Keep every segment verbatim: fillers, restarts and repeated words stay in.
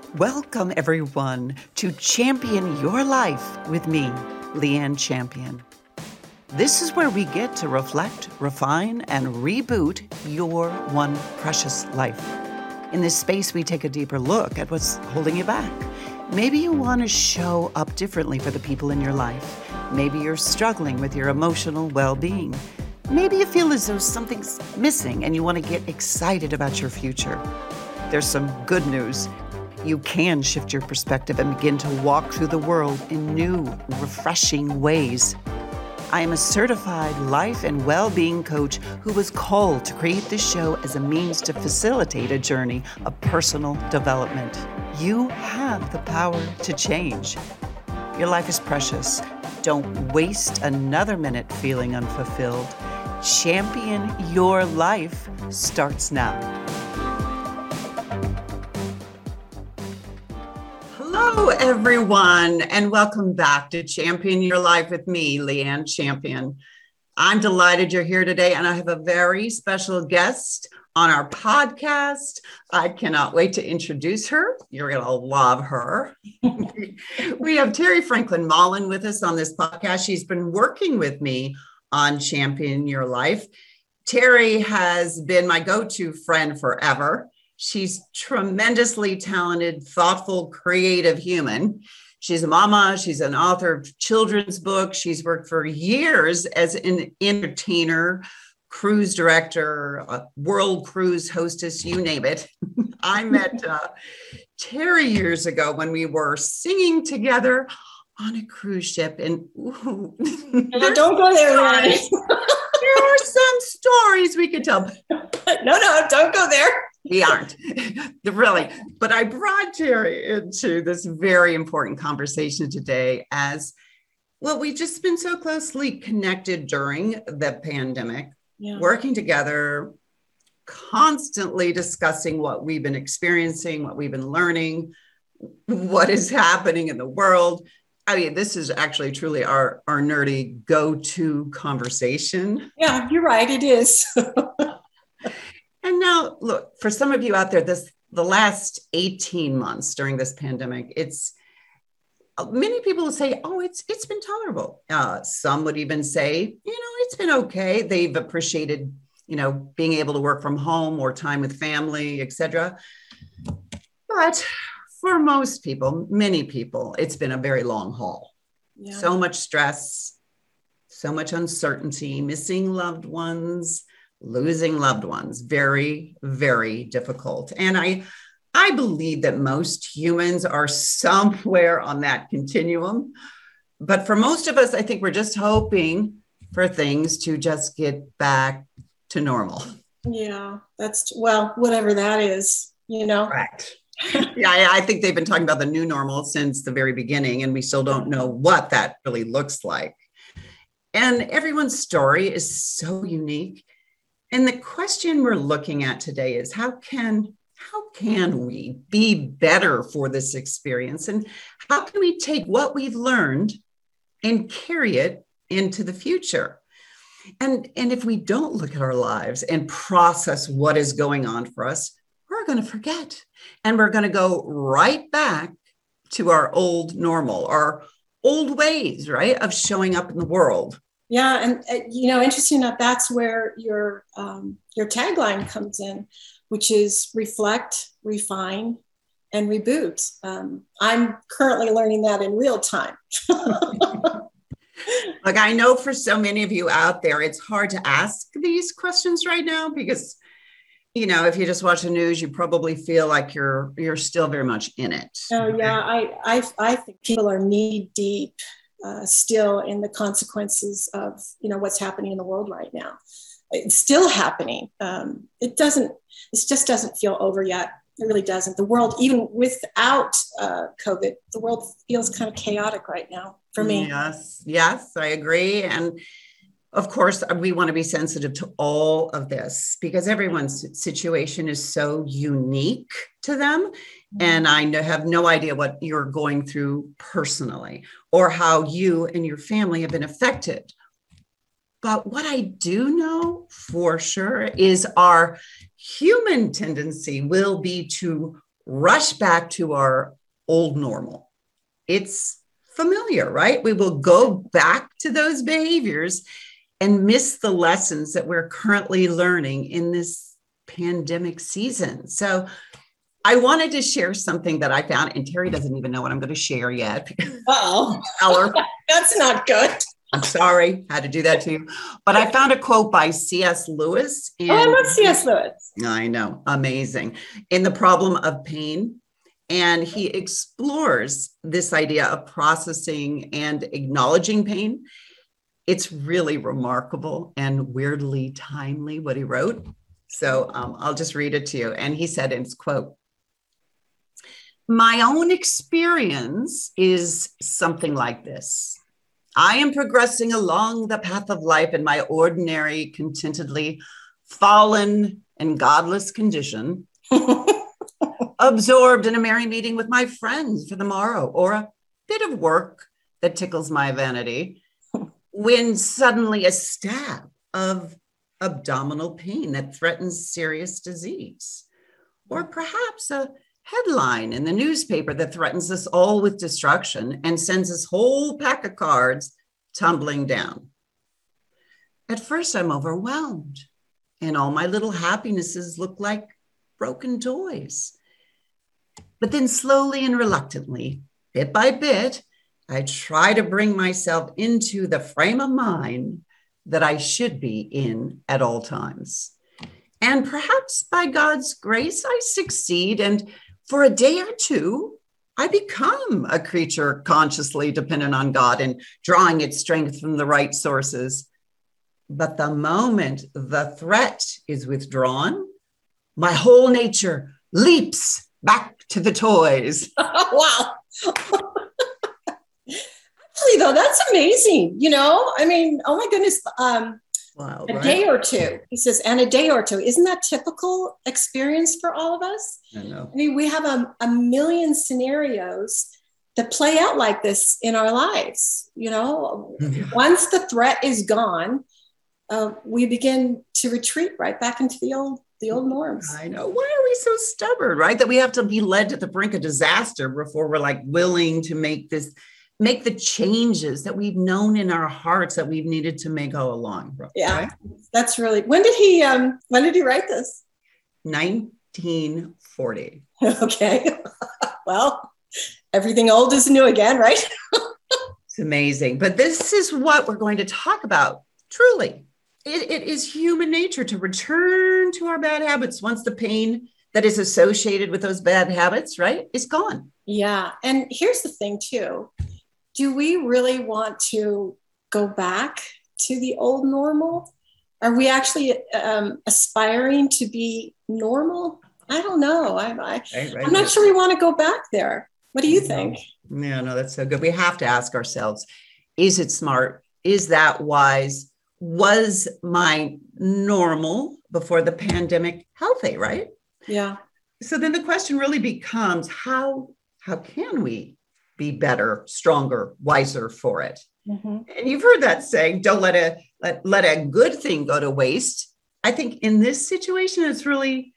Welcome, everyone, to Champion Your Life with me, Leanne Champion. This is where we get to reflect, refine, and reboot your one precious life. In this space, we take a deeper look at what's holding you back. Maybe you want to show up differently for the people in your life. Maybe you're struggling with your emotional well-being. Maybe you feel as though something's missing and you want to get excited about your future. There's some good news. You can shift your perspective and begin to walk through the world in new, refreshing ways. I am a certified life and well-being coach who was called to create this show as a means to facilitate a journey of personal development. You have the power to change. Your life is precious. Don't waste another minute feeling unfulfilled. Champion Your Life starts now. Hello, everyone, and welcome back to Champion Your Life with me, Leanne Champion. I'm delighted you're here today, and I have a very special guest on our podcast. I cannot wait to introduce her. You're going to love her. We have Terry Franklin Mullen with us on this podcast. She's been working with me on Champion Your Life. Terry has been my go-to friend forever. She's tremendously talented, thoughtful, creative human. She's a mama. She's an author of children's books. She's worked for years as an entertainer, cruise director, a world cruise hostess, you name it. I met uh, Terry years ago when we were singing together on a cruise ship. And ooh, no, don't go there, Lauren. There are some stories we could tell. No, no, don't go there. We aren't, really. But I brought Terry into this very important conversation today as, well, we've just been so closely connected during the pandemic, yeah. Working together, constantly discussing what we've been experiencing, what we've been learning, what is happening in the world. I mean, this is actually truly our, our nerdy go-to conversation. Yeah, you're right. It is. And now, look, for some of you out there, this the last eighteen months during this pandemic, it's many people will say, oh, it's it's been tolerable. Uh, some would even say, you know, it's been okay. They've appreciated, you know, being able to work from home, more time with family, et cetera. But for most people, many people, it's been a very long haul. Yeah. So much stress, so much uncertainty, missing loved ones, losing loved ones, very, very difficult. And I, I believe that most humans are somewhere on that continuum. But for most of us, I think we're just hoping for things to just get back to normal. Yeah, that's, well, whatever that is, you know. Correct. Yeah, I, I think they've been talking about the new normal since the very beginning, and we still don't know what that really looks like. And everyone's story is so unique. And the question we're looking at today is how can how can we be better for this experience? And how can we take what we've learned and carry it into the future? And, and if we don't look at our lives and process what is going on for us, we're going to forget. And we're going to go right back to our old normal, our old ways, right, of showing up in the world. Yeah. And, uh, you know, interesting enough, that's where your um, your tagline comes in, which is reflect, refine, and reboot. Um, I'm currently learning that in real time. Like, I know for so many of you out there, it's hard to ask these questions right now because, you know, if you just watch the news, you probably feel like you're you're still very much in it. Oh, yeah. I, I, I think people are knee deep. Uh, still in the consequences of, you know, what's happening in the world right now. It's still happening. Um, it doesn't, it just doesn't feel over yet. It really doesn't. The world, even without uh, COVID, the world feels kind of chaotic right now for me. Yes, yes, I agree. And of course, we want to be sensitive to all of this because everyone's situation is so unique to them. And I have no idea what you're going through personally or how you and your family have been affected. But what I do know for sure is our human tendency will be to rush back to our old normal. It's familiar, right? We will go back to those behaviors and miss the lessons that we're currently learning in this pandemic season. So I wanted to share something that I found, and Terry doesn't even know what I'm going to share yet. Oh, that's not good. I'm sorry, had to do that to you. But I found a quote by C S Lewis. And oh, I love C S Lewis. I know, amazing. In The Problem of Pain. And he explores this idea of processing and acknowledging pain. It's really remarkable and weirdly timely what he wrote. So um, I'll just read it to you. And he said in his quote, "My own experience is something like this. I am progressing along the path of life in my ordinary, contentedly fallen and godless condition, absorbed in a merry meeting with my friends for the morrow, or a bit of work that tickles my vanity, when suddenly a stab of abdominal pain that threatens serious disease, or perhaps a headline in the newspaper that threatens us all with destruction and sends this whole pack of cards tumbling down. At first, I'm overwhelmed, and all my little happinesses look like broken toys. But then slowly and reluctantly, bit by bit, I try to bring myself into the frame of mind that I should be in at all times. And perhaps by God's grace, I succeed. And for a day or two, I become a creature consciously dependent on God and drawing its strength from the right sources. But the moment the threat is withdrawn, my whole nature leaps back to the toys." Wow. Actually, though, that's amazing. You know, I mean, oh my goodness. Um, wow, a right? day or two, he says, and a day or two. Isn't that typical experience for all of us? I know. I mean, we have a, a million scenarios that play out like this in our lives. You know, once the threat is gone, uh, we begin to retreat right back into the old the old norms. I know. Why are we so stubborn, right? That we have to be led to the brink of disaster before we're like willing to make this, make the changes that we've known in our hearts that we've needed to make all along. Right? Yeah, that's really, when did he, um, when did he write this? nineteen forty. Okay. Well, everything old is new again, right? It's amazing. But this is what we're going to talk about. Truly. It, it is human nature to return to our bad habits once the pain that is associated with those bad habits, right, is gone. Yeah. And here's the thing, too. Do we really want to go back to the old normal? Are we actually um, aspiring to be normal? I don't know. I, I, right, right, I'm not right. sure we want to go back there. What do you think? No, no, that's so good. We have to ask ourselves, is it smart? Is that wise? Was my normal before the pandemic healthy, right? Yeah. So then the question really becomes, how, how can we be better, stronger, wiser for it? Mm-hmm. And you've heard that saying, don't let a, let, let a good thing go to waste. I think in this situation, it's really,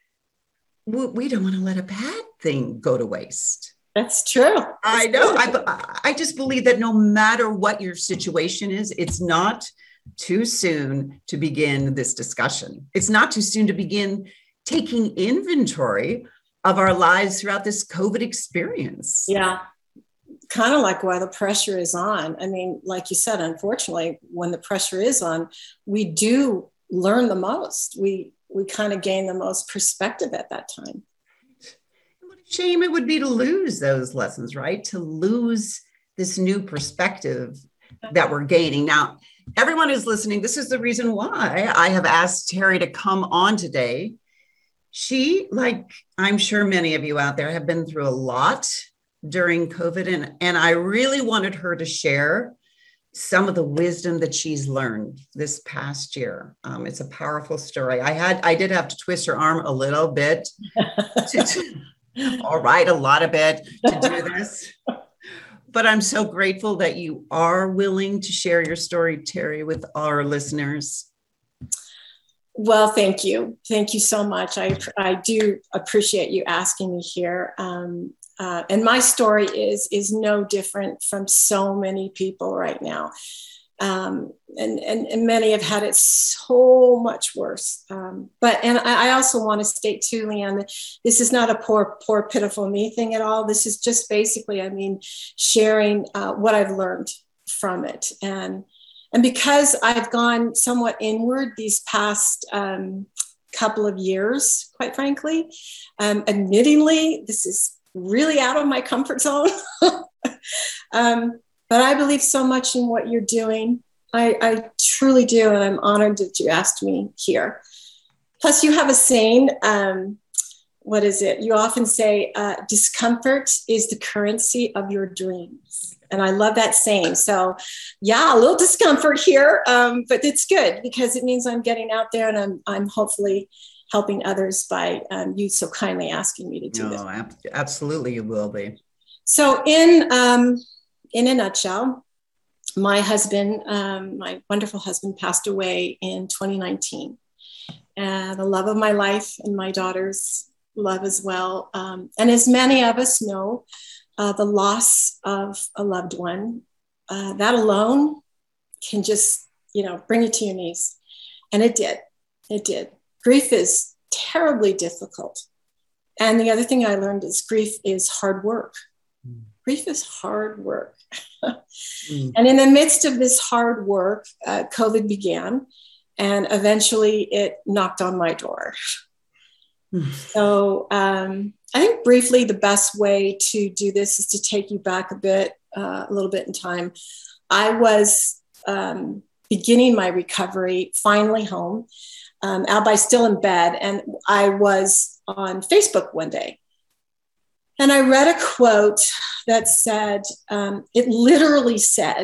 we don't want to let a bad thing go to waste. That's true. That's I know. I, I just believe that no matter what your situation is, it's not too soon to begin this discussion. It's not too soon to begin taking inventory of our lives throughout this COVID experience. Yeah. Kind of like why the pressure is on. I mean, like you said, unfortunately, when the pressure is on, we do learn the most. We we kind of gain the most perspective at that time. What a shame it would be to lose those lessons, right? To lose this new perspective that we're gaining. Now, everyone who's listening, this is the reason why I have asked Terry to come on today. She, like I'm sure many of you out there, have been through a lot during COVID, and, and I really wanted her to share some of the wisdom that she's learned this past year. Um, it's a powerful story. I had, I did have to twist her arm a little bit, to, to, all right, a lot of it to do this. But I'm so grateful that you are willing to share your story, Terry, with our listeners. Well, thank you. Thank you so much. I, I do appreciate you asking me here. Um, uh, and my story is, is no different from so many people right now. Um, and, and, and many have had it so much worse. Um, but, and I, I also want to state too, Leanne, that this is not a poor, poor, pitiful me thing at all. This is just basically, I mean, sharing uh, what I've learned from it. And, and because I've gone somewhat inward these past um, couple of years, quite frankly, um, admittingly, this is really out of my comfort zone. um, But I believe so much in what you're doing. I, I truly do. And I'm honored that you asked me here. Plus, you have a saying, um, what is it? You often say, uh, discomfort is the currency of your dreams. And I love that saying. So yeah, a little discomfort here, um, but it's good because it means I'm getting out there and I'm, I'm hopefully helping others by um, you so kindly asking me to do no, this. Ab- absolutely, you will be. So in... Um, In a nutshell, my husband, um, my wonderful husband, passed away in twenty nineteen. And the love of my life and my daughter's love as well. Um, and as many of us know, uh, the loss of a loved one, uh, that alone can just, you know, bring you to your knees. And it did. It did. Grief is terribly difficult. And the other thing I learned is grief is hard work. Mm. Grief is hard work. mm. And in the midst of this hard work, uh, COVID began, and eventually it knocked on my door. Mm. So um, I think briefly the best way to do this is to take you back a bit, uh, a little bit in time. I was um, beginning my recovery, finally home, um, Albie still in bed, and I was on Facebook one day. And I read a quote that said, um, it literally said,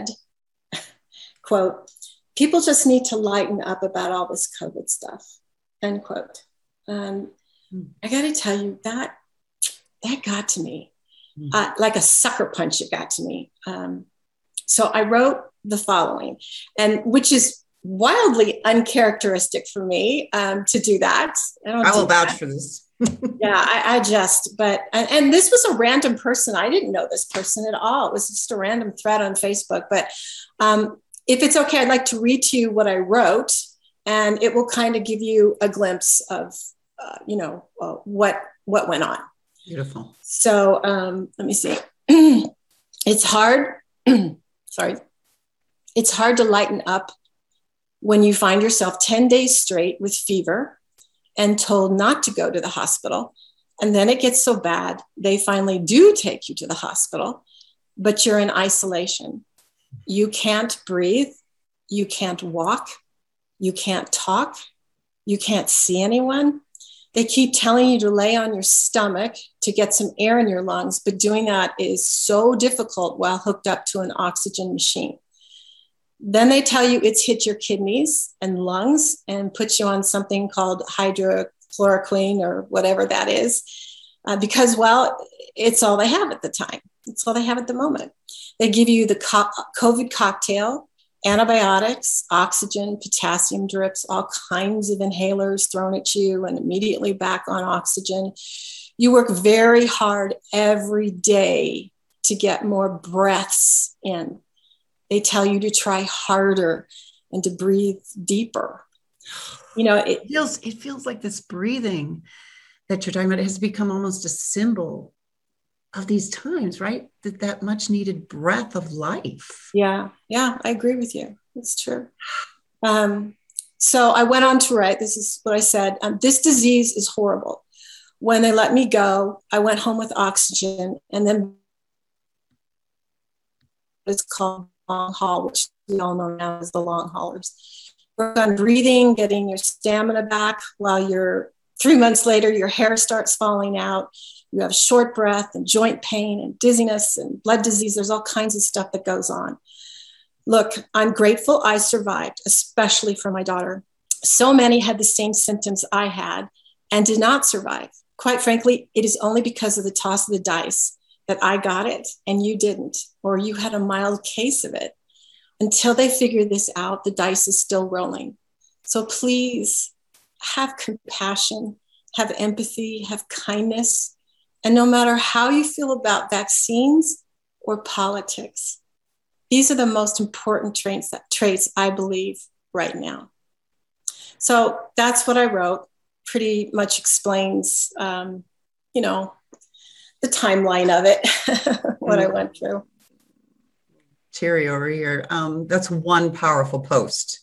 quote, people just need to lighten up about all this COVID stuff, end quote. Um, mm. I got to tell you, that, that got to me. Mm. Uh, like a sucker punch, it got to me. Um, so I wrote the following, and which is wildly uncharacteristic for me um, to do that. I, don't I will do vouch that. for this. yeah, I, I just, but, and, and this was a random person. I didn't know this person at all. It was just a random thread on Facebook. But um, if it's okay, I'd like to read to you what I wrote, and it will kind of give you a glimpse of, uh, you know, uh, what, what went on. Beautiful. So um, let me see. It's hard. Sorry. It's hard to lighten up when you find yourself ten days straight with fever and told not to go to the hospital. And then it gets so bad, they finally do take you to the hospital, but you're in isolation. You can't breathe. You can't walk. You can't talk. You can't see anyone. They keep telling you to lay on your stomach to get some air in your lungs, but doing that is so difficult while hooked up to an oxygen machine. Then they tell you it's hit your kidneys and lungs and put you on something called hydrochloroquine or whatever that is, uh, because, well, it's all they have at the time. It's all they have at the moment. They give you the co- COVID cocktail, antibiotics, oxygen, potassium drips, all kinds of inhalers thrown at you and immediately back on oxygen. You work very hard every day to get more breaths in. They tell you to try harder and to breathe deeper. You know, it, it feels it feels like this breathing that you're talking about has become almost a symbol of these times, right? That that much needed breath of life. Yeah, yeah, I agree with you. It's true. Um, so I went on to write, this is what I said, um, this disease is horrible. When they let me go, I went home with oxygen, and then it's called long haul, which we all know now as the long haulers. Work on breathing, getting your stamina back while you're three months later, your hair starts falling out. You have short breath and joint pain and dizziness and blood disease. There's all kinds of stuff that goes on. Look, I'm grateful I survived, especially for my daughter. So many had the same symptoms I had and did not survive. Quite frankly, it is only because of the toss of the dice that I got it and you didn't, or you had a mild case of it. Until they figure this out, the dice is still rolling. So please, have compassion, have empathy, have kindness. And no matter how you feel about vaccines or politics, these are the most important traits, that, traits I believe right now. So that's what I wrote. Pretty much explains, um, you know, the timeline of it, what I went through. Terry over here. Um, that's one powerful post.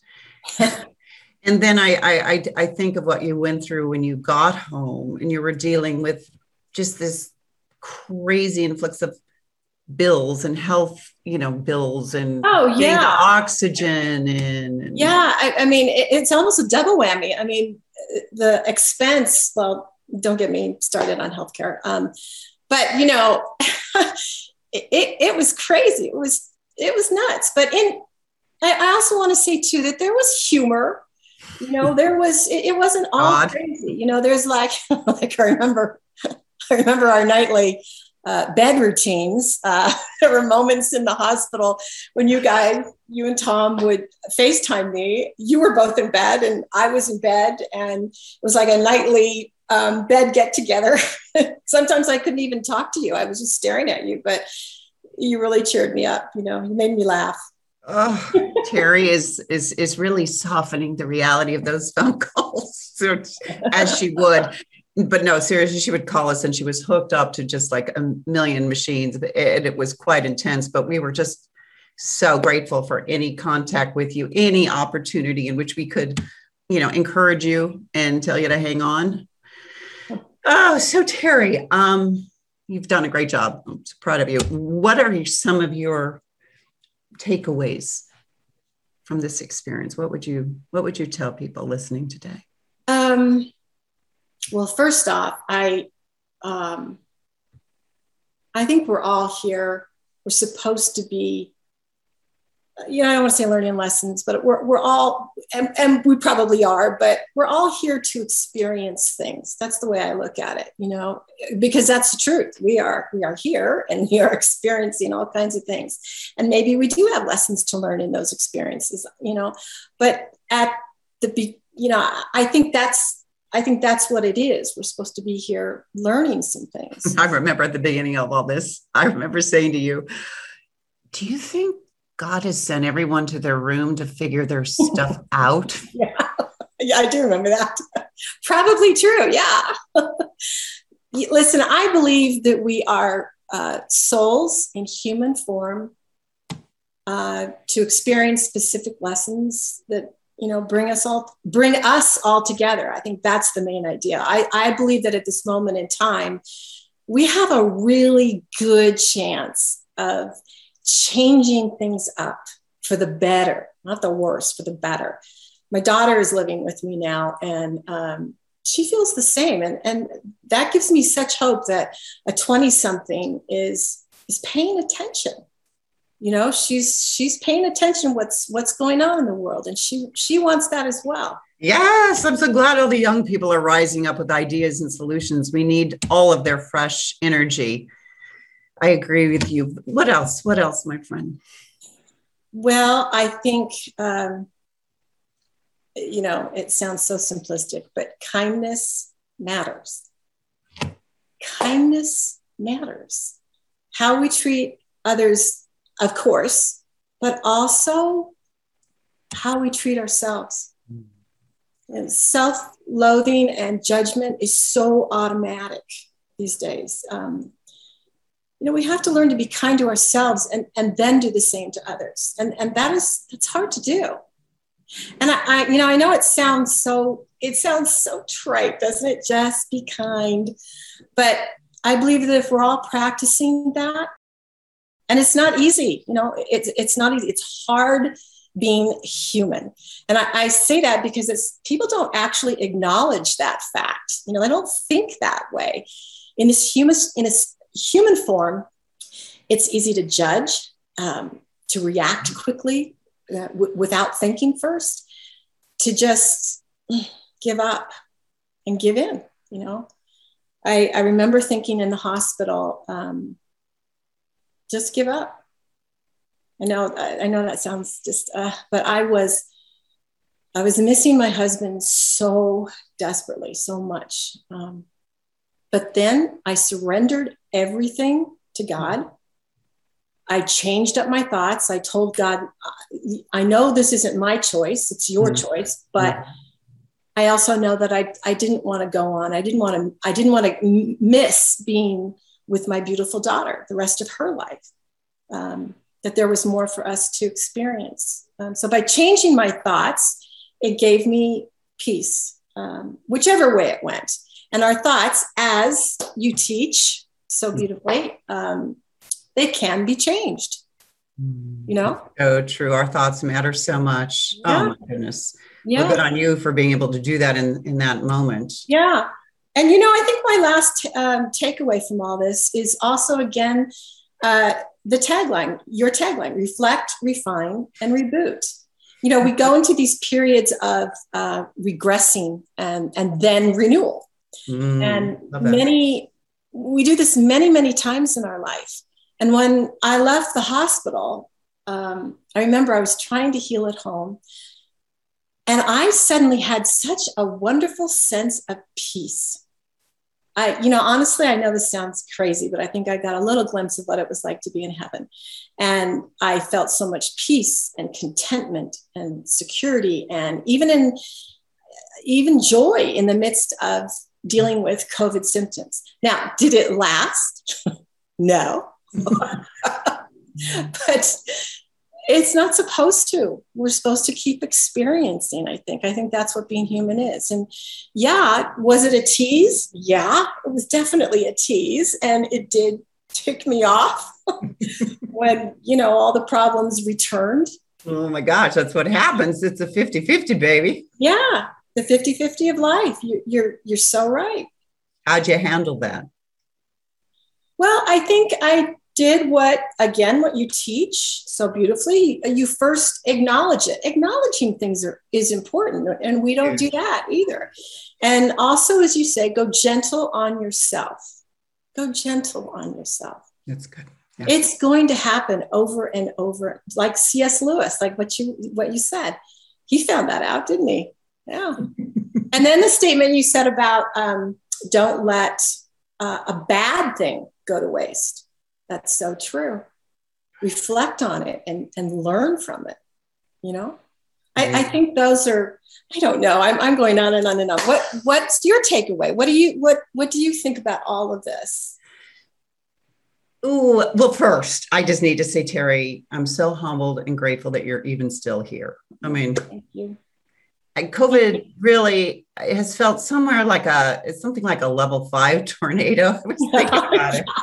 And then I, I, I think of what you went through when you got home and you were dealing with just this crazy influx of bills and health, you know, bills and oh yeah, the oxygen and, and yeah. I, I mean, it, it's almost a double whammy. I mean, the expense. Well, don't get me started on healthcare. Um, but you know, it, it it was crazy. It was it was nuts. But in I, I also want to say too that there was humor. You know, there was it, it wasn't all God. Crazy. You know, there's like like I remember I remember our nightly uh, bed routines. Uh, there were moments in the hospital when you guys, you and Tom would FaceTime me. You were both in bed and I was in bed, and it was like a nightly um, bed get together. Sometimes I couldn't even talk to you. I was just staring at you, but you really cheered me up. You know, you made me laugh. Oh, Terry is is is really softening the reality of those phone calls, so, as she would. But no, seriously, she would call us and she was hooked up to just like a million machines. And it was quite intense, but we were just so grateful for any contact with you, any opportunity in which we could, you know, encourage you and tell you to hang on. Oh, so Terry, um, you've done a great job. I'm so proud of you. What are some of your takeaways from this experience? What would you, what would you tell people listening today? Um, Well, first off, I, um, I think we're all here. We're supposed to be, you know, I don't want to say learning lessons, but we're, we're all, and, and we probably are, but we're all here to experience things. That's the way I look at it, you know, because that's the truth. We are, we are here and we are experiencing all kinds of things. And maybe we do have lessons to learn in those experiences, you know, but at the, you know, I think that's, I think that's what it is. We're supposed to be here learning some things. I remember at the beginning of all this, I remember saying to you, do you think God has sent everyone to their room to figure their stuff out? Yeah, yeah, I do remember that. Probably true. Yeah. Listen, I believe that we are uh, souls in human form uh, to experience specific lessons that, you know, bring us all, bring us all together. I think that's the main idea. I, I believe that at this moment in time, we have a really good chance of changing things up for the better, not the worse, for the better. My daughter is living with me now, and um, she feels the same. And, and that gives me such hope that a twenty something is, is paying attention. You know, she's she's paying attention what's what's going on in the world, and she she wants that as well. Yes, I'm so glad all the young people are rising up with ideas and solutions. We need all of their fresh energy. I agree with you. What else? What else, my friend? Well, I think um, you know, it sounds so simplistic, but kindness matters. Kindness matters. How we treat others, of course, but also how we treat ourselves. And self-loathing and judgment is so automatic these days. Um, you know, we have to learn to be kind to ourselves and, and then do the same to others. And, and that is, it's hard to do. And I, I, you know, I know it sounds so, it sounds so trite, doesn't it? Just be kind. But I believe that if we're all practicing that, and it's not easy, you know, it's, it's not easy. It's hard being human. And I, I say that because it's, people don't actually acknowledge that fact. You know, they don't think that way. In this human, in this human form, it's easy to judge, um, to react quickly uh, w- without thinking first, to just give up and give in. You know, I, I remember thinking in the hospital, um, just give up. I know, I know that sounds just, uh, but I was, I was missing my husband so desperately, so much. Um, but then I surrendered everything to God. I changed up my thoughts. I told God, I know this isn't my choice. It's your mm-hmm. choice. But mm-hmm. I also know that I, I didn't want to go on. I didn't want to, I didn't want to miss being with my beautiful daughter the rest of her life, um, that there was more for us to experience. Um, so by changing my thoughts, it gave me peace, um, whichever way it went. And our thoughts, as you teach so beautifully, um, they can be changed, you know? Oh, true. Our thoughts matter so much. Yeah. Oh my goodness. Yeah. Well, good on you for being able to do that in, in that moment. Yeah. And, you know, I think my last um, takeaway from all this is also, again, uh, the tagline, your tagline, reflect, refine, and reboot. You know, we go into these periods of uh, regressing and, and then renewal. Mm, and many, we do this many, many times in our life. And when I left the hospital, um, I remember I was trying to heal at home. And I suddenly had such a wonderful sense of peace. I, you know, honestly, I know this sounds crazy, but I think I got a little glimpse of what it was like to be in heaven. And I felt so much peace and contentment and security, and even in, even joy in the midst of dealing with COVID symptoms. Now, did it last? No. But it's not supposed to. We're supposed to keep experiencing, I think. I think that's what being human is. And yeah, was it a tease? Yeah, it was definitely a tease. And it did tick me off when, you know, all the problems returned. Oh my gosh, that's what happens. It's a fifty-fifty, baby. Yeah, the fifty-fifty of life. You, you're, you're so right. How'd you handle that? Well, I think I did what, again, what you teach so beautifully. You first acknowledge it. Acknowledging things are, is important, and we don't do that either. And also, as you say, go gentle on yourself. Go gentle on yourself. That's good. Yeah. It's going to happen over and over, like C S Lewis, like what you what you said. He found that out, didn't he? Yeah. And then the statement you said about um, don't let uh, a bad thing go to waste. That's so true. Reflect on it and, and learn from it. You know, I, I think those are, I don't know. I'm, I'm going on and on and on. What, what's your takeaway? What do you, what, what do you think about all of this? Oh, well, first, I just need to say, Terry, I'm so humbled and grateful that you're even still here. I mean, thank you. COVID really has felt somewhere like a, it's something like a level five tornado. I was thinking about it.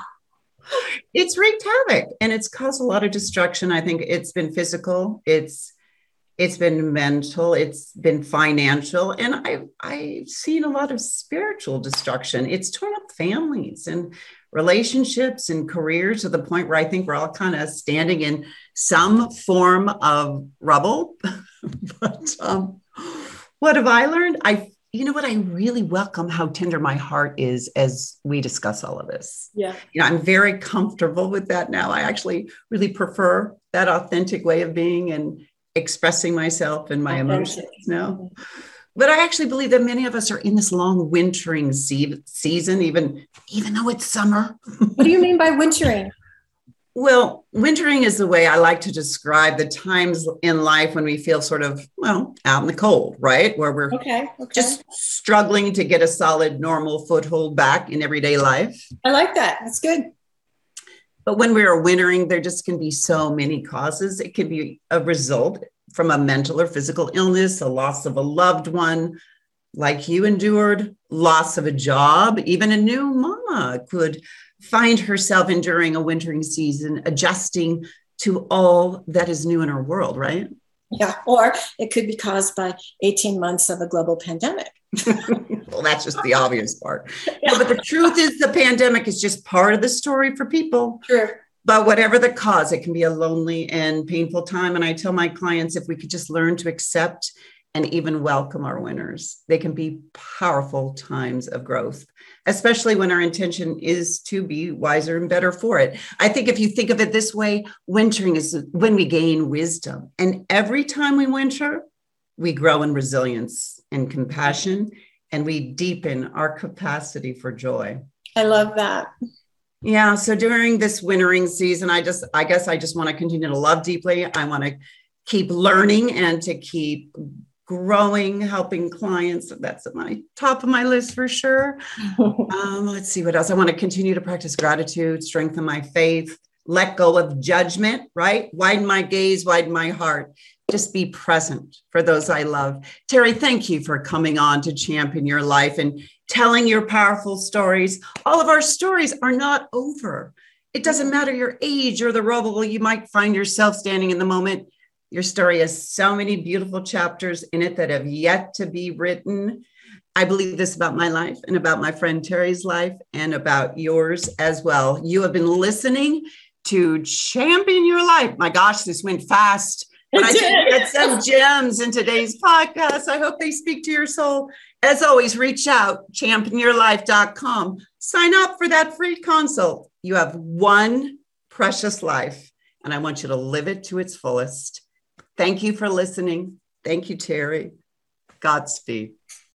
It's wreaked havoc and it's caused a lot of destruction. I think it's been physical, it's it's been mental, it's been financial, and I've I've seen a lot of spiritual destruction. It's torn up families and relationships and careers to the point where I think we're all kind of standing in some form of rubble. But um, what have I learned? I You know what? I really welcome how tender my heart is as we discuss all of this. Yeah. You know, I'm very comfortable with that now. I actually really prefer that authentic way of being and expressing myself and my authentic emotions now. But I actually believe that many of us are in this long wintering se- season, even, even though it's summer. What do you mean by wintering? Well, wintering is the way I like to describe the times in life when we feel sort of, well, out in the cold, right? Where we're okay, okay. just struggling to get a solid, normal foothold back in everyday life. I like that. That's good. But when we're wintering, there just can be so many causes. It can be a result from a mental or physical illness, a loss of a loved one, like you endured, loss of a job. Even a new mama could find herself enduring a wintering season, adjusting to all that is new in her world, right? Yeah, or it could be caused by eighteen months of a global pandemic. Well, that's just the obvious part. Yeah. No, but the truth is the pandemic is just part of the story for people. Sure. But whatever the cause, it can be a lonely and painful time. And I tell my clients, if we could just learn to accept and even welcome our winners, they can be powerful times of growth, especially when our intention is to be wiser and better for it. I think if you think of it this way, wintering is when we gain wisdom. And every time we winter, we grow in resilience and compassion, and we deepen our capacity for joy. I love that. Yeah. So during this wintering season, I just, I guess I just want to continue to love deeply. I want to keep learning and to keep growing, helping clients. That's at my top of my list for sure. um, let's see what else. I want to continue to practice gratitude, strengthen my faith, let go of judgment, right? Widen my gaze, widen my heart. Just be present for those I love. Terry, thank you for coming on to champion your life and telling your powerful stories. All of our stories are not over. It doesn't matter your age or the role you might find yourself standing in the moment. Your story has so many beautiful chapters in it that have yet to be written. I believe this about my life and about my friend Terry's life and about yours as well. You have been listening to Champion Your Life. My gosh, this went fast. But I did get some gems in today's podcast. I hope they speak to your soul. As always, reach out, champion your life dot com. Sign up for that free consult. You have one precious life, and I want you to live it to its fullest. Thank you for listening. Thank you, Terry. Godspeed.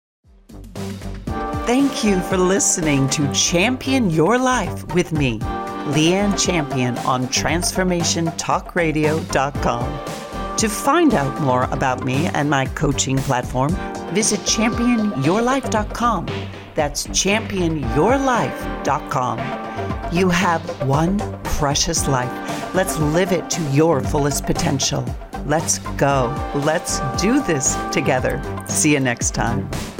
Thank you for listening to Champion Your Life with me, Leanne Champion, on transformation talk radio dot com. To find out more about me and my coaching platform, visit champion your life dot com. That's champion your life dot com. You have one precious life. Let's live it to your fullest potential. Let's go. Let's do this together. See you next time.